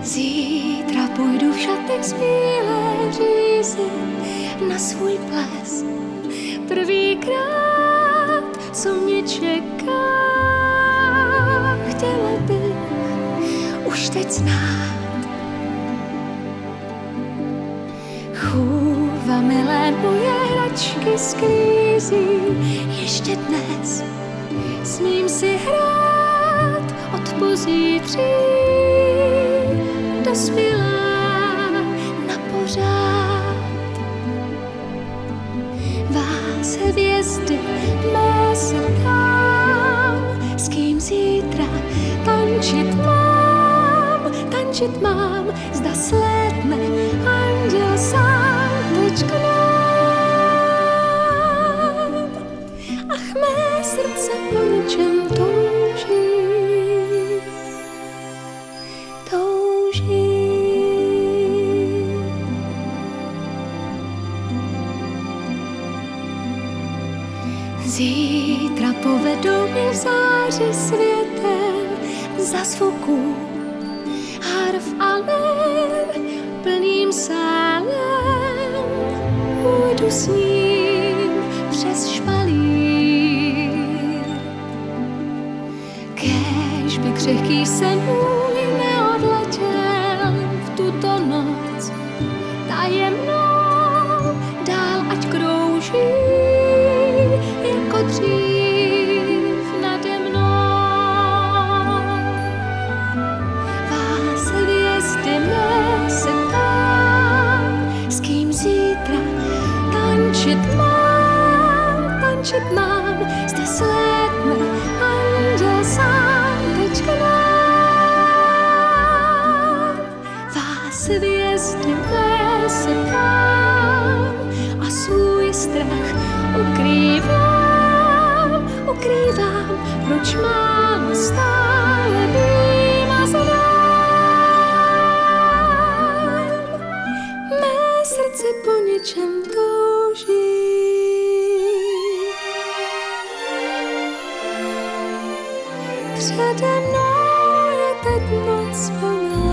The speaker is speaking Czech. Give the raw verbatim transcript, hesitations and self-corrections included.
Zítra půjdu v šatech z bílé řízy na svůj ples. Prvýkrát, co mě čeká, chtěla bych už teď znát. Chůva milé moje hračky sklízí, ještě dnes smím si hrát od pozítří. Dospělá na pořád. Vás hvězdy mé se ptám, s kým zítra tančit mám, tančit mám, zda slétne anděl sám teď k nám. Ach, mé srdce po něčem touží, touží. Zítra povedou mě v záři světem za zvuků harf a ler plným sálem. Půjdu s ním přes špalír, kéž by křehký sen můj neodletěl v tuto noc tajemnou, dál ať krouží jako dřív nade mnou. Vás hvězdy mé se ptám, s kým zítra tančit mám, tančit mám, zda slétne anděl sám teď k nám. Vás hvězdy mé se ptám a svůj strach ukrývám, ukrývám, proč málo stále vím a znám. Mé srdce po něčem touží. Přede mnou je teď noc plná